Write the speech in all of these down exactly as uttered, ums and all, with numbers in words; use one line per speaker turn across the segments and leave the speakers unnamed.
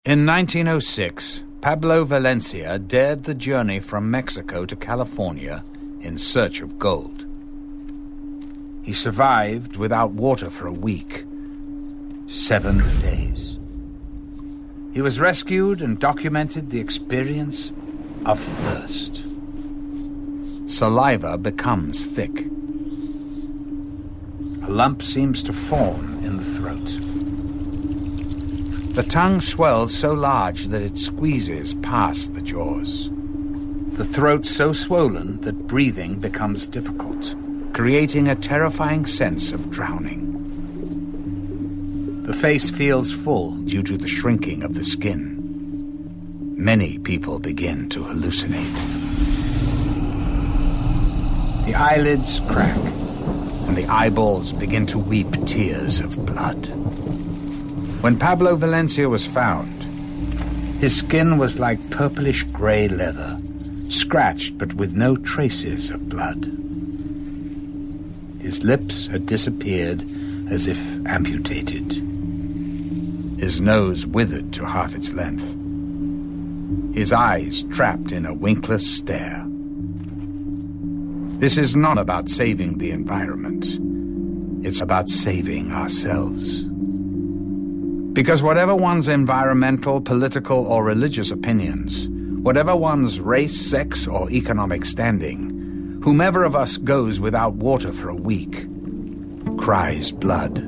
In nineteen oh six, Pablo Valencia dared the journey from Mexico to California in search of gold. He survived without water for a week, seven days. He was rescued and documented the experience of thirst. Saliva becomes thick. A lump seems to form in the throat. The tongue swells so large that it squeezes past the jaws. The throat so swollen that breathing becomes difficult, creating a terrifying sense of drowning. The face feels full due to the shrinking of the skin. Many people begin to hallucinate. The eyelids crack, and the eyeballs begin to weep tears of blood. When Pablo Valencia was found, his skin was like purplish gray leather, scratched but with no traces of blood. His lips had disappeared as if amputated. His nose withered to half its length. His eyes trapped in a winkless stare. This is not about saving the environment. It's about saving ourselves. Because whatever one's environmental, political, or religious opinions, whatever one's race, sex, or economic standing, whomever of us goes without water for a week cries blood.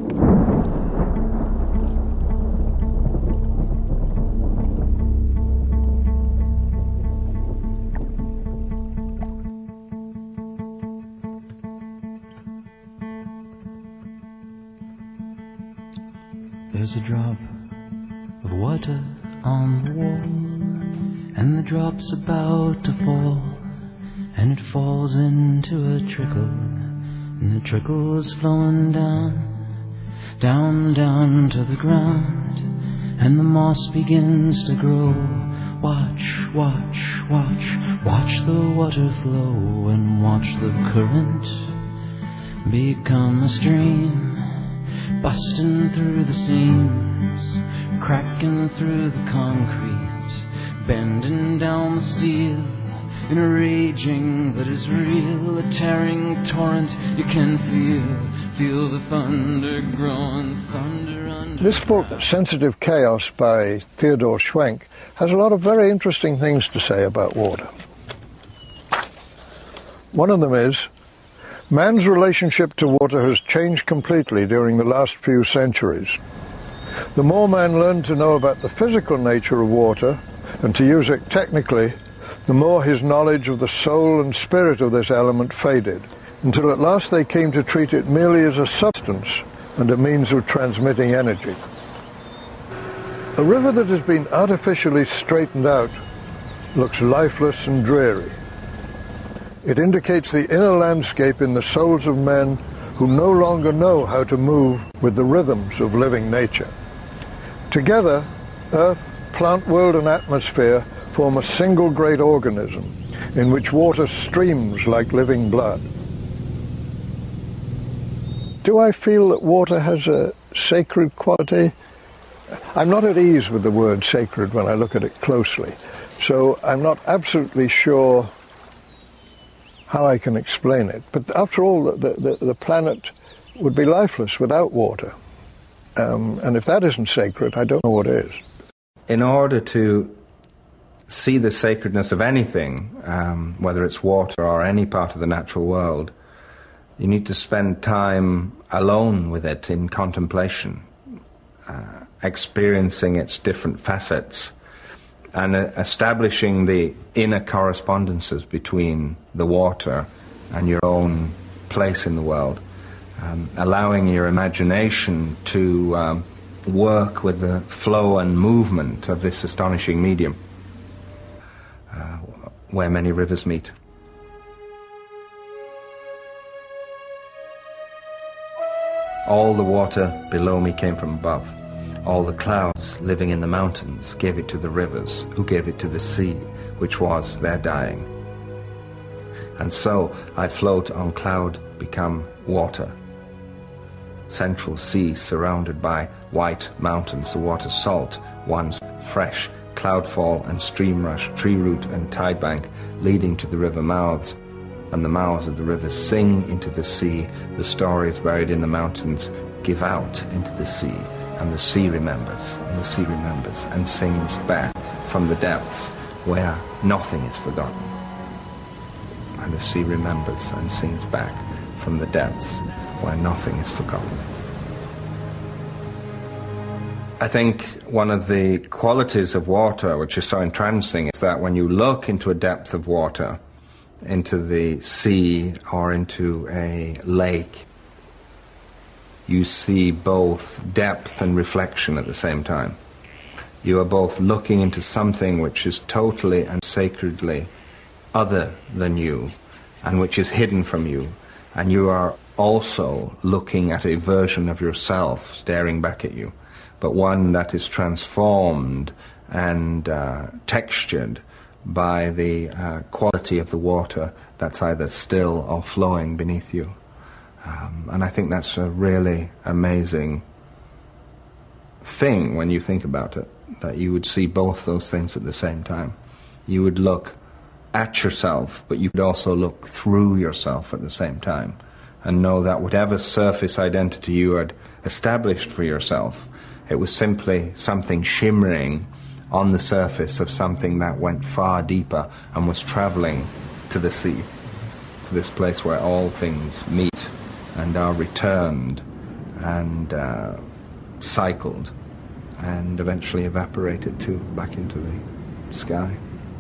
There's a drop of water on the wall, and the drop's about to fall, and it falls into a trickle, and the trickle is flowing down, down, down to the ground, and the moss begins to grow. Watch, watch, watch, watch the water flow, and watch the current become a stream, busting through the seams, cracking through the concrete, bending down the steel, in a raging that is real, a tearing torrent you can feel, feel the thunder growing, thunder under.
This book, Sensitive Chaos by Theodore Schwenk, has a lot of very interesting things to say about water. One of them is, man's relationship to water has changed completely during the last few centuries. The more man learned to know about the physical nature of water and to use it technically, the more his knowledge of the soul and spirit of this element faded, until at last they came to treat it merely as a substance and a means of transmitting energy. A river that has been artificially straightened out looks lifeless and dreary. It indicates the inner landscape in the souls of men who no longer know how to move with the rhythms of living nature. Together, earth, plant world and atmosphere form a single great organism in which water streams like living blood. Do I feel that water has a sacred quality? I'm not at ease with the word sacred when I look at it closely, so I'm not absolutely sure how I can explain it. But after all, the, the, the planet would be lifeless without water. Um, and if that isn't sacred, I don't know what is.
In order to see the sacredness of anything, um, whether it's water or any part of the natural world, you need to spend time alone with it in contemplation, uh, experiencing its different facets, and uh, establishing the inner correspondences between the water and your own place in the world, um, allowing your imagination to um, work with the flow and movement of this astonishing medium, uh, where many rivers meet. All the water below me came from above. All the clouds living in the mountains gave it to the rivers, who gave it to the sea, which was their dying. And so I float on cloud, become water. Central sea surrounded by white mountains, the water salt, once fresh cloudfall and stream rush, tree root and tide bank leading to the river mouths, and the mouths of the rivers sing into the sea. The stories buried in the mountains give out into the sea, and the sea remembers, and the sea remembers, and sings back from the depths where nothing is forgotten. And the sea remembers and sings back from the depths where nothing is forgotten. I think one of the qualities of water, which is so entrancing, is that when you look into a depth of water, into the sea or into a lake, you see both depth and reflection at the same time. You are both looking into something which is totally and sacredly other than you, and which is hidden from you, and you are also looking at a version of yourself staring back at you, but one that is transformed and uh, textured by the uh, quality of the water that's either still or flowing beneath you. Um, and I think that's a really amazing thing when you think about it, that you would see both those things at the same time. You would look at yourself, but you could also look through yourself at the same time, and know that whatever surface identity you had established for yourself, it was simply something shimmering on the surface of something that went far deeper and was traveling to the sea, to this place where all things meet and are returned and uh, cycled and eventually evaporated too back into the sky.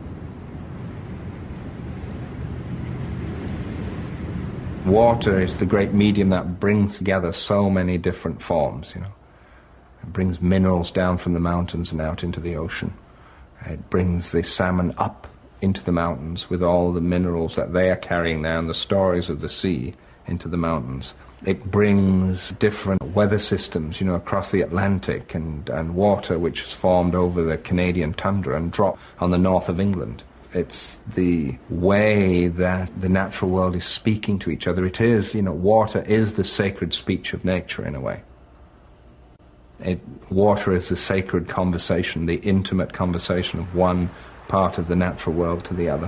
Water is the great medium that brings together so many different forms, you know. It brings minerals down from the mountains and out into the ocean. It brings the salmon up into the mountains with all the minerals that they are carrying there and the stories of the sea into the mountains. It brings different weather systems, you know, across the Atlantic, and, and water which is formed over the Canadian tundra and drop on the north of England. It's the way that the natural world is speaking to each other. It is, you know, water is the sacred speech of nature in a way. It, water is the sacred conversation, the intimate conversation of one part of the natural world to the other.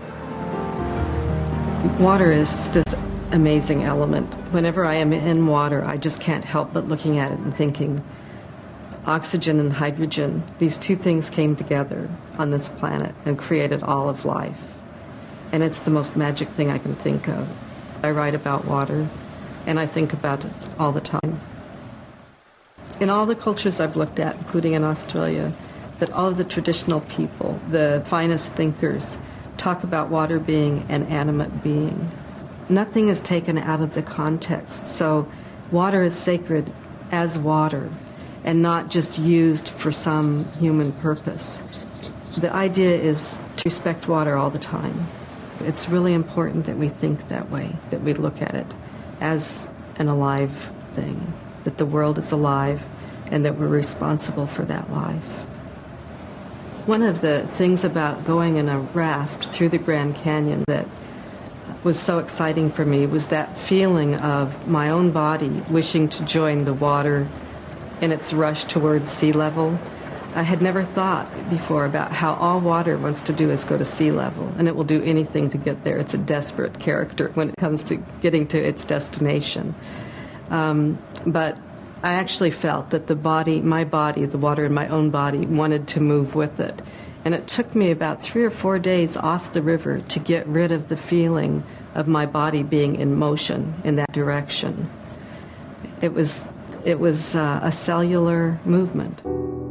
Water is this amazing element. Whenever I am in water, I just can't help but looking at it and thinking, oxygen and hydrogen, these two things came together on this planet and created all of life. And it's the most magic thing I can think of. I write about water, and I think about it all the time. In all the cultures I've looked at, including in Australia, that all of the traditional people, the finest thinkers, talk about water being an animate being. Nothing is taken out of the context, so water is sacred as water and not just used for some human purpose. The idea is to respect water all the time. It's really important that we think that way, that we look at it as an alive thing, that the world is alive and that we're responsible for that life. One of the things about going in a raft through the Grand Canyon that was so exciting for me was that feeling of my own body wishing to join the water in its rush towards sea level. I had never thought before about how all water wants to do is go to sea level, and it will do anything to get there. It's a desperate character when it comes to getting to its destination. Um, but I actually felt that the body, my body, the water in my own body, wanted to move with it. And it took me about three or four days off the river to get rid of the feeling of my body being in motion in that direction. It was, it was uh, a cellular movement.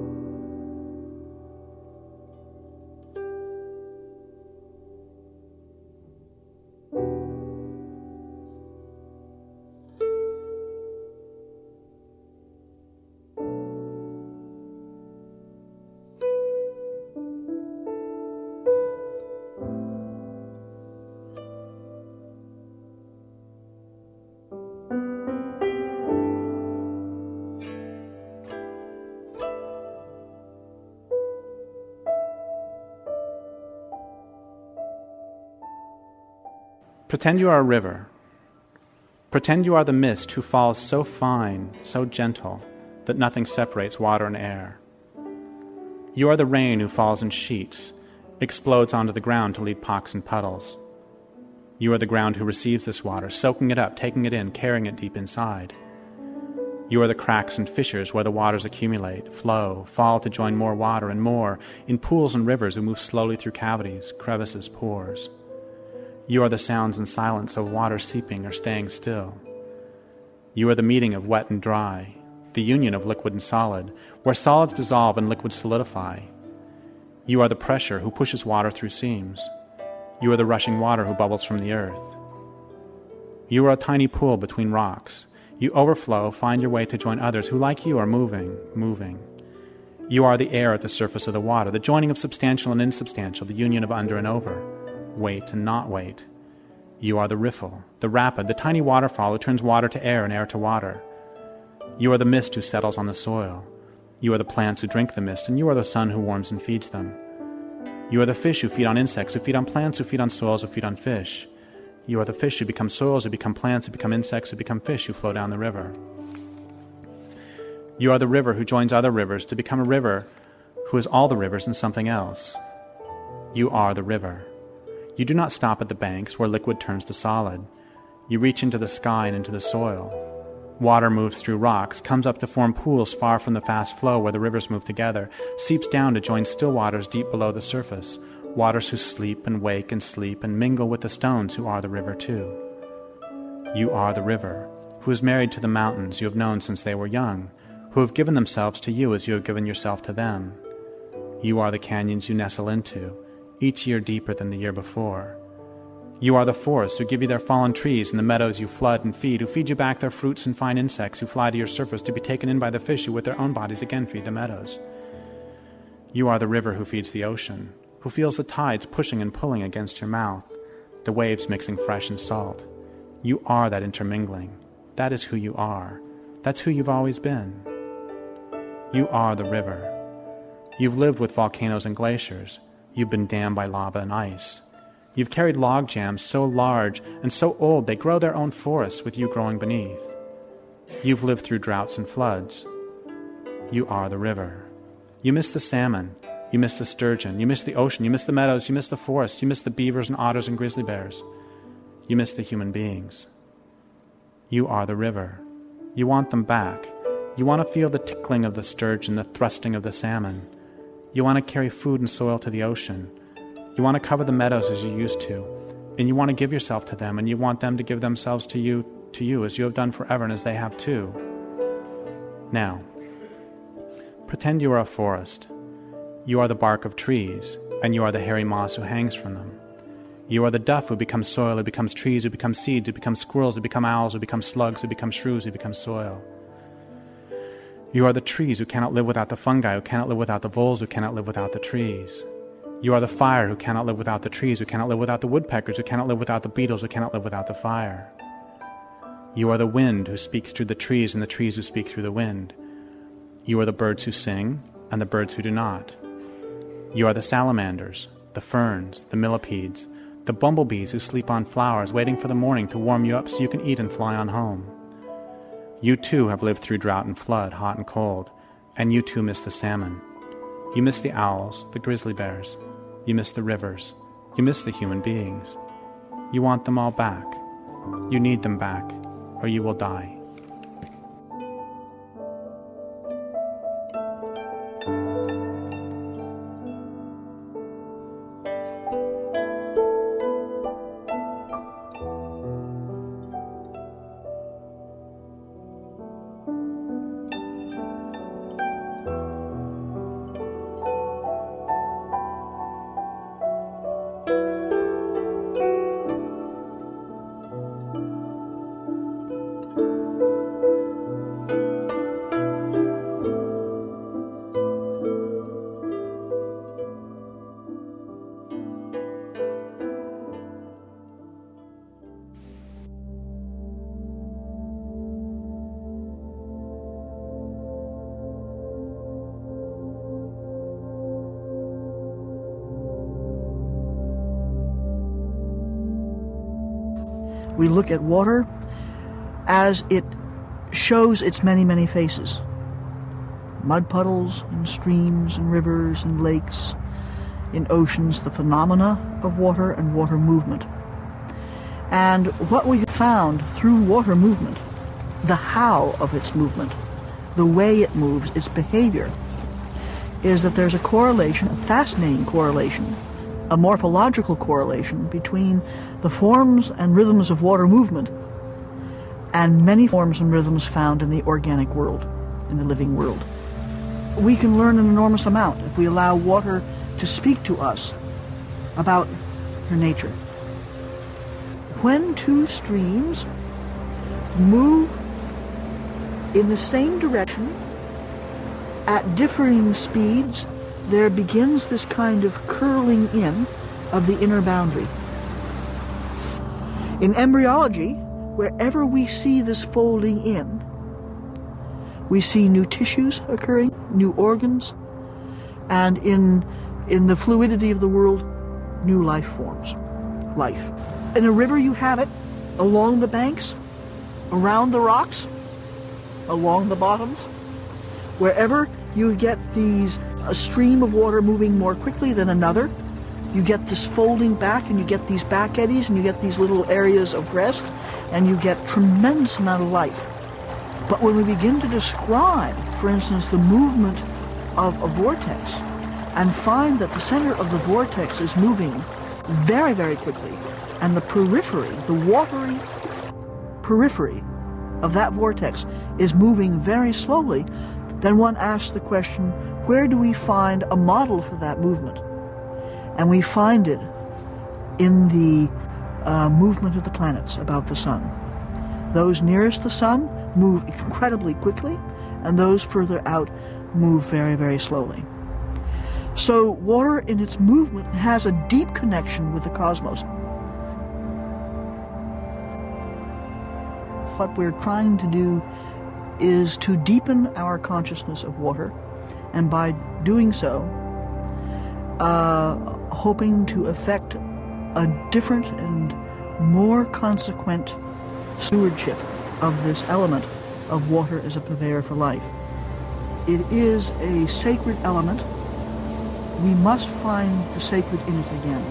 Pretend you are a river. Pretend you are the mist who falls so fine, so gentle, that nothing separates water and air. You are the rain who falls in sheets, explodes onto the ground to leave pocks and puddles. You are the ground who receives this water, soaking it up, taking it in, carrying it deep inside. You are the cracks and fissures where the waters accumulate, flow, fall to join more water and more, in pools and rivers who move slowly through cavities, crevices, pores. You are the sounds and silence of water seeping or staying still. You are the meeting of wet and dry, the union of liquid and solid, where solids dissolve and liquids solidify. You are the pressure who pushes water through seams. You are the rushing water who bubbles from the earth. You are a tiny pool between rocks. You overflow, find your way to join others who, like you, are moving, moving. You are the air at the surface of the water, the joining of substantial and insubstantial, the union of under and over, weight and not weight. You are the riffle, the rapid, the tiny waterfall who turns water to air and air to water. You are the mist who settles on the soil. You are the plants who drink the mist, and you are the sun who warms and feeds them. You are the fish who feed on insects, who feed on plants, who feed on soils, who feed on fish. You are the fish who become soils, who become plants, who become insects, who become fish, who flow down the river. You are the river who joins other rivers to become a river who is all the rivers and something else. You are the river. You do not stop at the banks where liquid turns to solid. You reach into the sky and into the soil. Water moves through rocks, comes up to form pools far from the fast flow where the rivers move together, seeps down to join still waters deep below the surface, waters who sleep and wake and sleep and mingle with the stones who are the river too. You are the river, who is married to the mountains you have known since they were young, who have given themselves to you as you have given yourself to them. You are the canyons you nestle into, each year deeper than the year before. You are the forests who give you their fallen trees and the meadows you flood and feed, who feed you back their fruits and fine insects who fly to your surface to be taken in by the fish who with their own bodies again feed the meadows. You are the river who feeds the ocean, who feels the tides pushing and pulling against your mouth, the waves mixing fresh and salt. You are that intermingling. That is who you are. That's who you've always been. You are the river. You've lived with volcanoes and glaciers. You've been dammed by lava and ice. You've carried log jams so large and so old they grow their own forests with you growing beneath. You've lived through droughts and floods. You are the river. You miss the salmon. You miss the sturgeon. You miss the ocean. You miss the meadows. You miss the forests. You miss the beavers and otters and grizzly bears. You miss the human beings. You are the river. You want them back. You want to feel the tickling of the sturgeon, the thrusting of the salmon. You want to carry food and soil to the ocean. You want to cover the meadows as you used to. And you want to give yourself to them, and you want them to give themselves to you, to you as you have done forever and as they have too. Now, pretend you are a forest. You are the bark of trees, and you are the hairy moss who hangs from them. You are the duff who becomes soil, who becomes trees, who becomes seeds, who becomes squirrels, who become owls, who become slugs, who become shrews, who become soil. You are the trees who cannot live without the fungi, who cannot live without the voles, who cannot live without the trees. You are the fire who cannot live without the trees, who cannot live without the woodpeckers, who cannot live without the beetles, who cannot live without the fire. You are the wind who speaks through the trees and the trees who speak through the wind. You are the birds who sing and the birds who do not. You are the salamanders, the ferns, the millipedes, the bumblebees who sleep on flowers, waiting for the morning to warm you up so you can eat and fly on home. You too have lived through drought and flood, hot and cold, and you too miss the salmon. You miss the owls, the grizzly bears. You miss the rivers. You miss the human beings. You want them all back. You need them back, or you will die.
We look at water as it shows its many, many faces. mud puddles, in streams and rivers and lakes, in oceans, the phenomena of water and water movement. And what we found through water movement, the how of its movement, the way it moves, its behavior, is that there's a correlation, a fascinating correlation, a morphological correlation between the forms and rhythms of water movement and many forms and rhythms found in the organic world, in the living world. We can learn an enormous amount if we allow water to speak to us about her nature. When two streams move in the same direction at differing speeds, there begins this kind of curling in of the inner boundary. In embryology, wherever we see this folding in, we see new tissues occurring, new organs, and in, in the fluidity of the world, new life forms, life. In a river you have it along the banks, around the rocks, along the bottoms. Wherever you get these, a stream of water moving more quickly than another, you get this folding back and you get these back eddies and you get these little areas of rest and you get tremendous amount of life. But when we begin to describe, for instance, the movement of a vortex and find that the center of the vortex is moving very, very quickly and the periphery, the watery periphery of that vortex is moving very slowly, then one asks the question, where do we find a model for that movement? And we find it in the uh, movement of the planets about the sun. Those nearest the sun move incredibly quickly, and those further out move very, very slowly. So water in its movement has a deep connection with the cosmos. What we're trying to do is to deepen our consciousness of water, and by doing so, uh, hoping to effect a different and more consequent stewardship of this element of water as a purveyor for life. It is a sacred element. We must find the sacred in it again.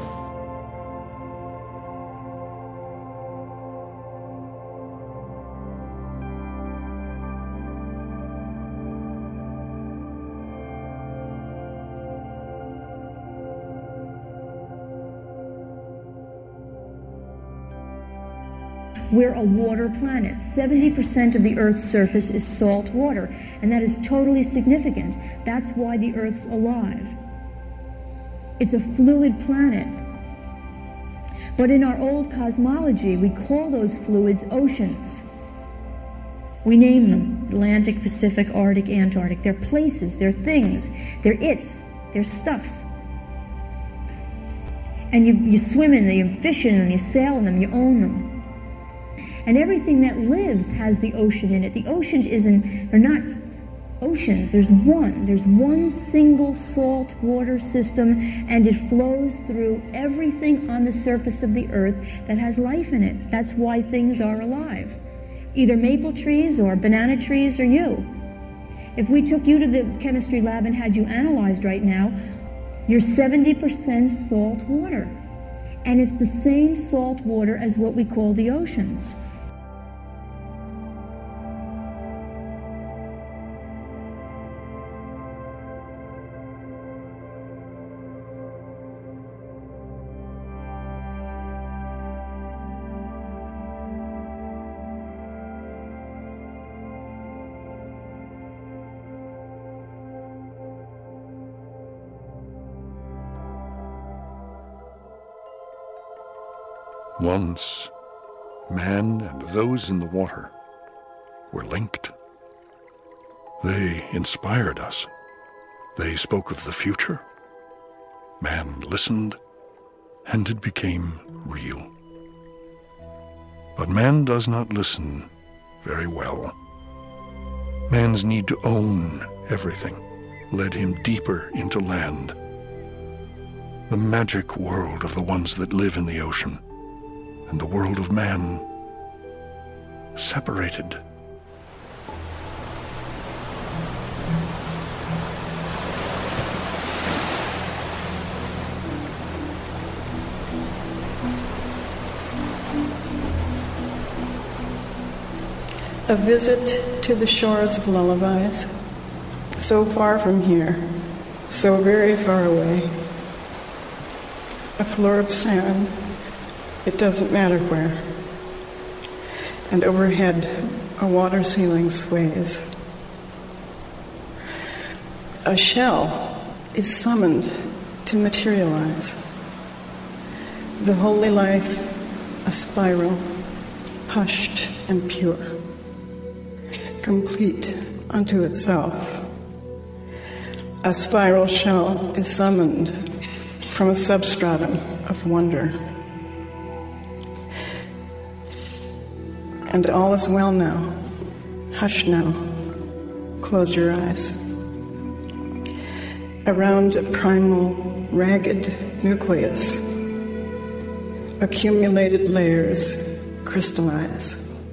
We're a water planet. seventy percent of the Earth's surface is salt water, and that is totally significant. That's why the Earth's alive. It's a fluid planet. But in our old cosmology, we call those fluids oceans. We name them Atlantic, Pacific, Arctic, Antarctic. They're places, they're things, they're its, they're stuffs. And you, you swim in them, you fish in them, you sail in them, you own them. And everything that lives has the ocean in it. The ocean isn't, they're not oceans, there's one. There's one single salt water system, and it flows through everything on the surface of the earth that has life in it. That's why things are alive. Either maple trees or banana trees or you. If we took you to the chemistry lab and had you analyzed right now, you're seventy percent salt water. And it's the same salt water as what we call the oceans.
Once, man and those in the water were linked. They inspired us. They spoke of the future. Man listened, and it became real. But man does not listen very well. Man's need to own everything led him deeper into land, the magic world of the ones that live in the ocean, and the world of man separated.
A visit to the shores of lullabies, so far from here, so very far away. A floor of sand, it doesn't matter where. And overhead, a water ceiling sways. A shell is summoned to materialize. The holy life, a spiral, hushed and pure, complete unto itself. A spiral shell is summoned from a substratum of wonder. And all is well now. Hush now. Close your eyes. Around a primal, ragged nucleus, accumulated layers crystallize.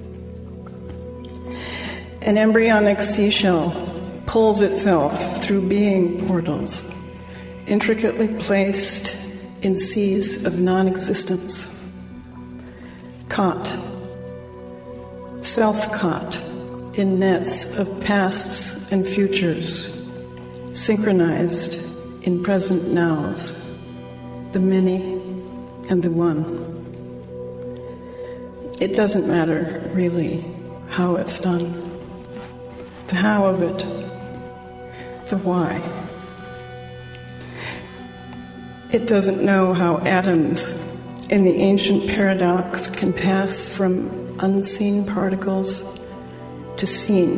An embryonic seashell pulls itself through being portals, intricately placed in seas of non-existence. Caught, self-caught in nets of pasts and futures, synchronized in present nows, the many and the one. It doesn't matter, really, how it's done. The how of it, the why. It doesn't know how atoms in the ancient paradox can pass from unseen particles to seen,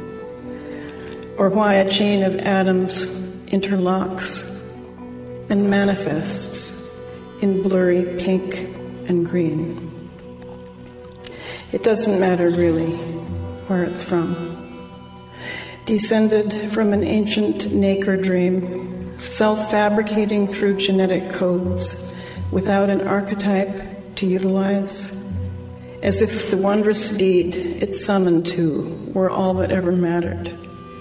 or why a chain of atoms interlocks and manifests in blurry pink and green. It doesn't matter really where it's from. Descended from an ancient Nacre dream, self-fabricating through genetic codes without an archetype to utilize, as if the wondrous deed it summoned to were all that ever mattered.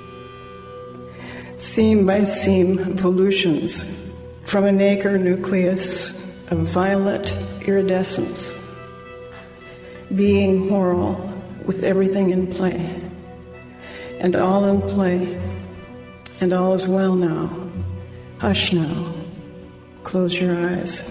Seam by seam evolutions from a Nacre nucleus of violet iridescence, being whorl with everything in play. And all in play, and all is well now. Hush now. Close your eyes.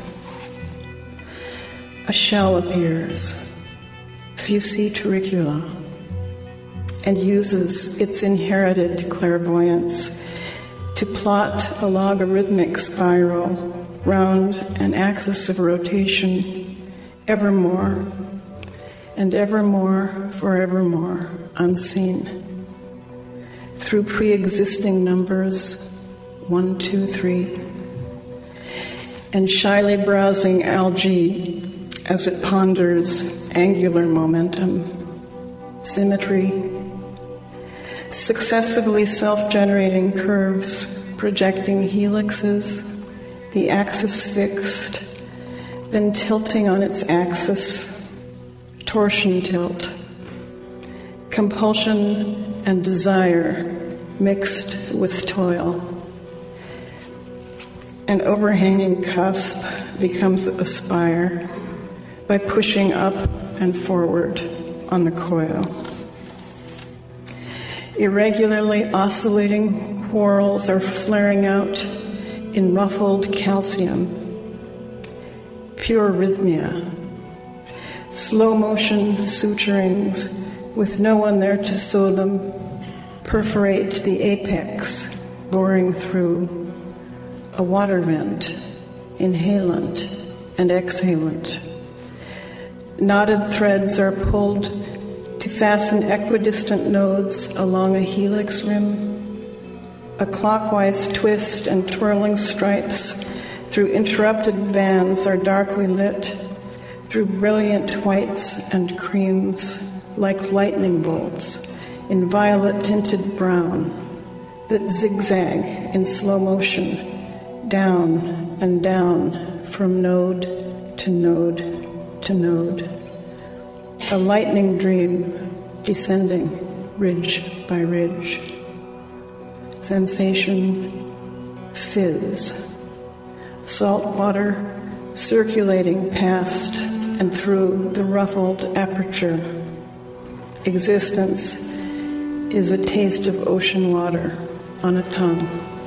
A shell appears, Fusi turricula, and uses its inherited clairvoyance to plot a logarithmic spiral round an axis of rotation, evermore, and evermore, forevermore, unseen. Through pre-existing numbers, one, two, three, and shyly browsing algae as it ponders angular momentum, symmetry, successively self-generating curves, projecting helixes, the axis fixed, then tilting on its axis, torsion tilt, compulsion and desire mixed with toil. An overhanging cusp becomes a spire by pushing up and forward on the coil. Irregularly oscillating whorls are flaring out in ruffled calcium, pure rhythmia, slow motion suturings with no one there to sew them, perforate the apex, boring through a water vent, inhalant and exhalant. Knotted threads are pulled to fasten equidistant nodes along a helix rim, a clockwise twist and twirling stripes through interrupted bands are darkly lit, through brilliant whites and creams like lightning bolts in violet-tinted brown that zigzag in slow motion, down and down from node to node to node. A lightning dream descending ridge by ridge. Sensation, fizz. Salt water circulating past and through the ruffled aperture. Existence is a taste of ocean water on a tongue.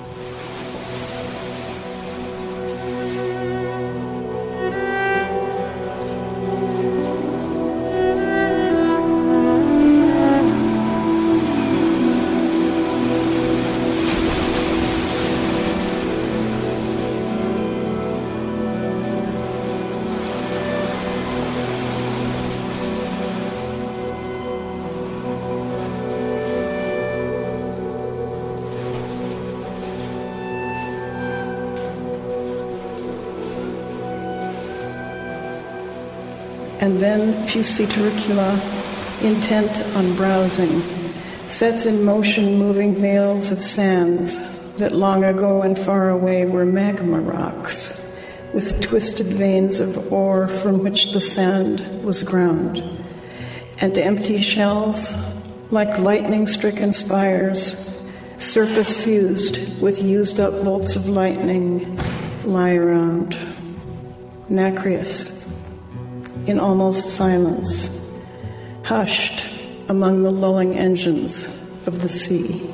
And then Fusitoricula, intent on browsing, sets in motion moving veils of sands that long ago and far away were magma rocks, with twisted veins of ore from which the sand was ground, and empty shells, like lightning-stricken spires, surface-fused with used-up bolts of lightning, lie around. Nacreous, in almost silence, hushed among the lulling engines of the sea.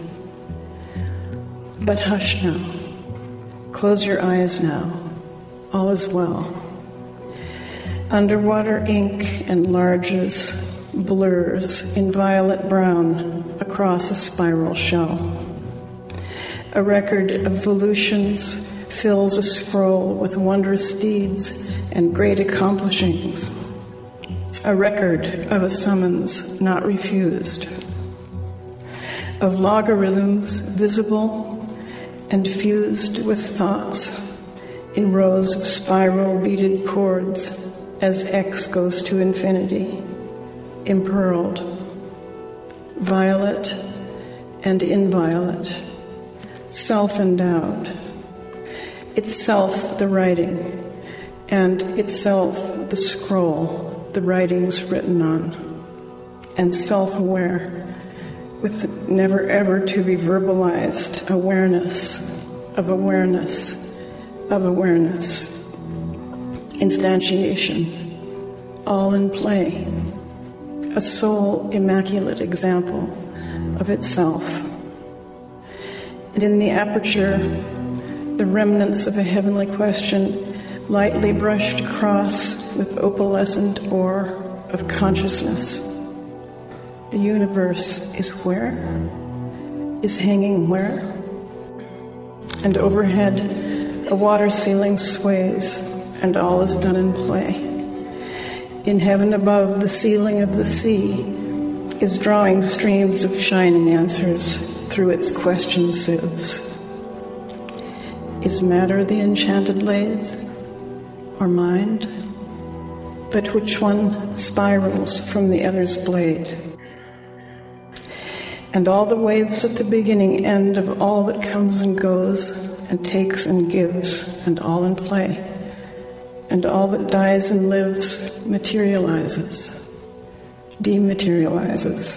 But hush now. Close your eyes now. All is well. Underwater ink enlarges, blurs in violet brown across a spiral shell. A record of volutions fills a scroll with wondrous deeds and great accomplishings. A record of a summons not refused. Of logarithms visible and fused with thoughts in rows of spiral beaded chords as X goes to infinity, impearled, violet and inviolate, self-endowed, itself the writing, and itself the scroll the writing's written on, and self-aware with the never ever to be verbalized awareness of awareness of awareness, instantiation, all in play, a sole immaculate example of itself. And in the aperture, the remnants of a heavenly question lightly brushed across with opalescent ore of consciousness. The universe is where? Is hanging where? And overhead, a water ceiling sways, and all is done in play. In heaven above, the ceiling of the sea is drawing streams of shining answers through its question sieves. Is matter the enchanted lathe, or mind? But which one spirals from the other's blade? And all the waves at the beginning end of all that comes and goes, and takes and gives, and all in play. And all that dies and lives materializes, dematerializes.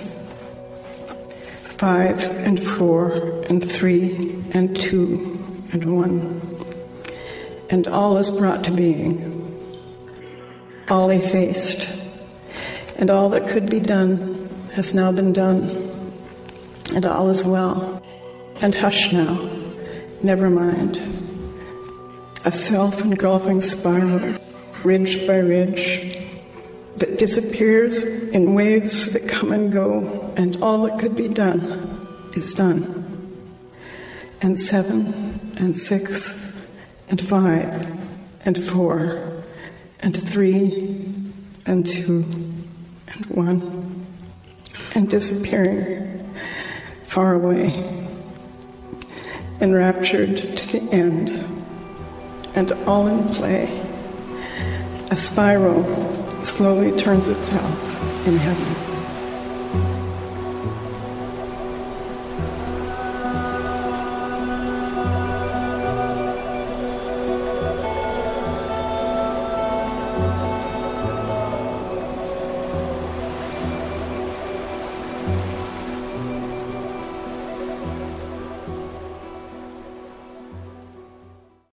Five and four and three and two and one. And all is brought to being. All effaced, and all that could be done has now been done, and all is well. And hush now, never mind. A self-engulfing spiral, ridge by ridge, that disappears in waves that come and go, and all that could be done is done. And seven, and six, and five, and four, and three, and two, and one, and disappearing far away, enraptured to the end, and all in play. A spiral slowly turns itself in heaven.